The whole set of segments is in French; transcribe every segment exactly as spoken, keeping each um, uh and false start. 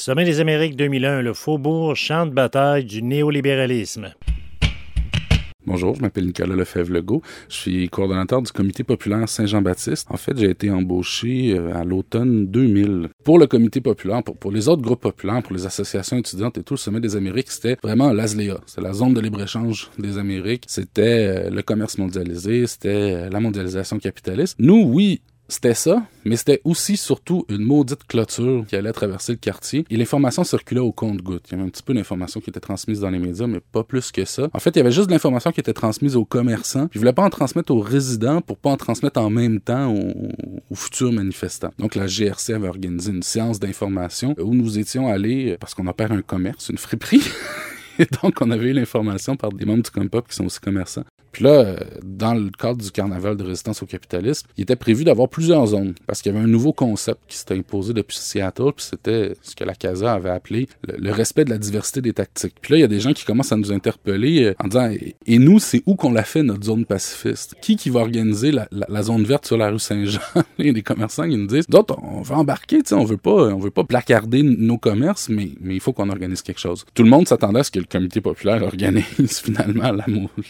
Sommet des Amériques deux mille un, le faubourg, champ de bataille du néolibéralisme. Bonjour, je m'appelle Nicolas Lefebvre-Legault. Je suis coordonnateur du Comité populaire Saint-Jean-Baptiste. En fait, j'ai été embauché à l'automne deux mille. Pour le Comité populaire, pour, pour les autres groupes populaires, pour les associations étudiantes et tout, le Sommet des Amériques, c'était vraiment l'A S L E A. C'est la zone de libre-échange des Amériques. C'était le commerce mondialisé, c'était la mondialisation capitaliste. Nous, oui, c'était ça, mais c'était aussi surtout une maudite clôture qui allait traverser le quartier. Et l'information circulait au compte-gouttes. Il y avait un petit peu d'informations qui étaient transmises dans les médias, mais pas plus que ça. En fait, il y avait juste de l'information qui était transmise aux commerçants. Puis ils voulaient pas en transmettre aux résidents pour pas en transmettre en même temps aux, aux futurs manifestants. Donc la G R C avait organisé une séance d'information où nous étions allés, parce qu'on opère un commerce, une friperie. Et donc, on avait eu l'information par des membres du Compop qui sont aussi commerçants. Puis là, dans le cadre du carnaval de résistance au capitalisme, il était prévu d'avoir plusieurs zones parce qu'il y avait un nouveau concept qui s'était imposé depuis Seattle, puis c'était ce que la CASA avait appelé le, le respect de la diversité des tactiques. Puis là, il y a des gens qui commencent à nous interpeller en disant « Et nous, c'est où qu'on l'a fait, notre zone pacifiste? Qui qui va organiser la, la, la zone verte sur la rue Saint-Jean? » Il y a des commerçants qui nous disent « D'autres, on veut embarquer, tu sais, on veut pas, on veut pas placarder nos commerces, mais, mais il faut qu'on organise quelque chose. » Tout le monde s'attendait à ce que le Comité populaire organise finalement la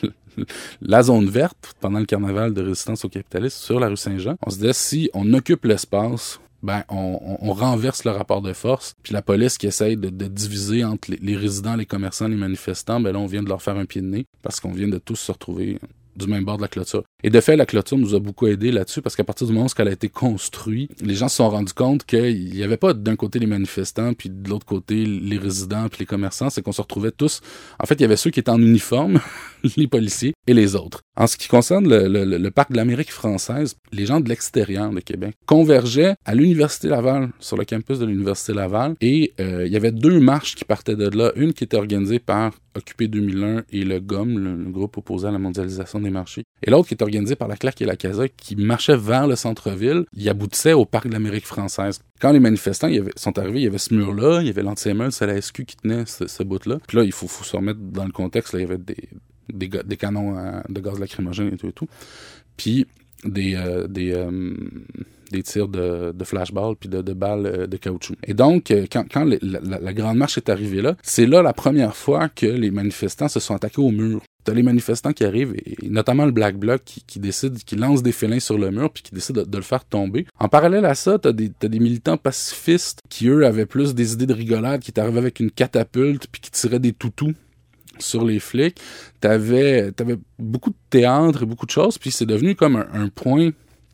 la zone verte pendant le carnaval de résistance au capitalisme sur la rue Saint-Jean. On se disait, si on occupe l'espace, ben on, on, on renverse le rapport de force, puis la police qui essaye de, de diviser entre les, les résidents, les commerçants, les manifestants, ben là, on vient de leur faire un pied de nez, parce qu'on vient de tous se retrouver du même bord de la clôture. Et de fait, la clôture nous a beaucoup aidé là-dessus, parce qu'à partir du moment où elle a été construite, les gens se sont rendus compte qu'il n'y avait pas d'un côté les manifestants, puis de l'autre côté les résidents, puis les commerçants, c'est qu'on se retrouvait tous... En fait, il y avait ceux qui étaient en uniforme, les policiers, et les autres. En ce qui concerne le, le, le parc de l'Amérique française, les gens de l'extérieur de Québec convergeaient à l'Université Laval, sur le campus de l'Université Laval, et euh, il y avait deux marches qui partaient de là. Une qui était organisée par Occupé deux mille un et le G O M, le, le groupe opposé à la mondialisation des marchés, et l'autre qui était organisée par la C L A C et la CASA, qui marchait vers le centre-ville, il aboutissait au parc de l'Amérique française. Quand les manifestants il y avait, sont arrivés, il y avait ce mur-là, il y avait l'anti-émeute, c'est la S Q qui tenait ce, ce bout-là. Puis là, il faut, faut se remettre dans le contexte, là, il y avait des, des, des canons à, de gaz lacrymogène et tout et tout. Puis des, euh, des, euh, des tirs de, de flashball puis de, de balles de caoutchouc. Et donc, quand, quand les, la, la grande marche est arrivée là, c'est là la première fois que les manifestants se sont attaqués au mur. T'as les manifestants qui arrivent, et notamment le Black Bloc, qui, qui décide, qui lance des félins sur le mur, puis qui décide de, de le faire tomber. En parallèle à ça, t'as des, t'as des militants pacifistes qui, eux, avaient plus des idées de rigolade, qui étaient arrivés avec une catapulte, puis qui tiraient des toutous sur les flics. T'avais, t'avais beaucoup de théâtre et beaucoup de choses, puis c'est devenu comme un, un point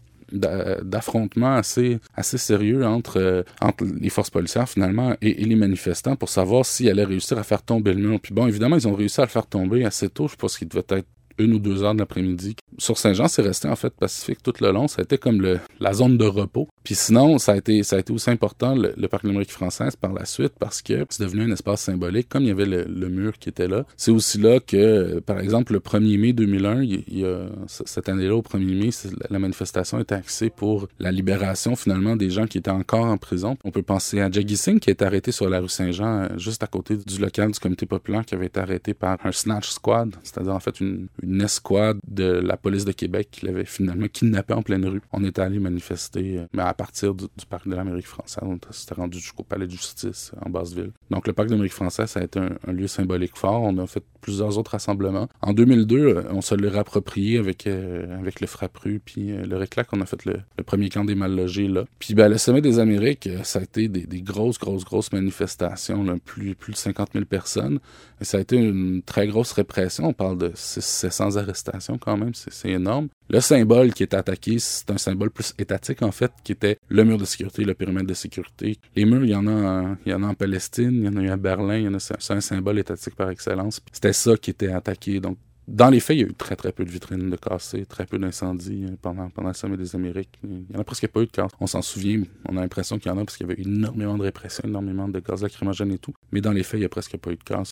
d'affrontement assez assez sérieux entre euh, entre les forces policières finalement et, et les manifestants pour savoir s'ils allaient réussir à faire tomber le mur. Puis bon, évidemment, ils ont réussi à le faire tomber assez tôt. Je pense qu'il devait être une ou deux heures de l'après-midi. Sur Saint-Jean, c'est resté en fait pacifique tout le long. Ça a été comme le, la zone de repos. Puis sinon, ça a été, ça a été aussi important, le, le parc de l'Amérique française, par la suite, parce que c'est devenu un espace symbolique, comme il y avait le, le mur qui était là. C'est aussi là que, par exemple, le premier mai deux mille un, il, il y a, cette année-là, au premier mai, la manifestation était axée pour la libération, finalement, des gens qui étaient encore en prison. On peut penser à Jaggi Singh, qui a été arrêté sur la rue Saint-Jean, juste à côté du local du Comité populaire, qui avait été arrêté par un snatch squad, c'est-à-dire, en fait, une, une escouade de la police de Québec qui l'avait finalement kidnappé en pleine rue. On était allé manifester, mais à partir du, du parc de l'Amérique française, on s'était rendu jusqu'au palais de justice en Basse-Ville. Donc le parc de l'Amérique française, ça a été un, un lieu symbolique fort. On a fait plusieurs autres rassemblements. En deux mille deux, on se l'est réapproprié avec, euh, avec le Frappru puis euh, le Réclac. On a fait le, le premier camp des mal-logés là. Puis ben, le Sommet des Amériques, ça a été des, des grosses, grosses, grosses manifestations, là, plus, plus de cinquante mille personnes. Et ça a été une très grosse répression. On parle de six cents sept cents arrestations quand même, c'est, c'est énorme. Le symbole qui est attaqué, c'est un symbole plus étatique en fait, qui était le mur de sécurité, le périmètre de sécurité. Les murs, il y en a en, il y en a en Palestine, il y en a eu à Berlin, il y en a, c'est un symbole étatique par excellence. C'était ça qui était attaqué. Donc, dans les faits, il y a eu très très peu de vitrines de cassées, très peu d'incendies pendant, pendant le Sommet des Amériques. Il n'y en a presque pas eu de casse. On s'en souvient, on a l'impression qu'il y en a parce qu'il y avait énormément de répression, énormément de gaz lacrymogène et tout. Mais dans les faits, il n'y a presque pas eu de casse.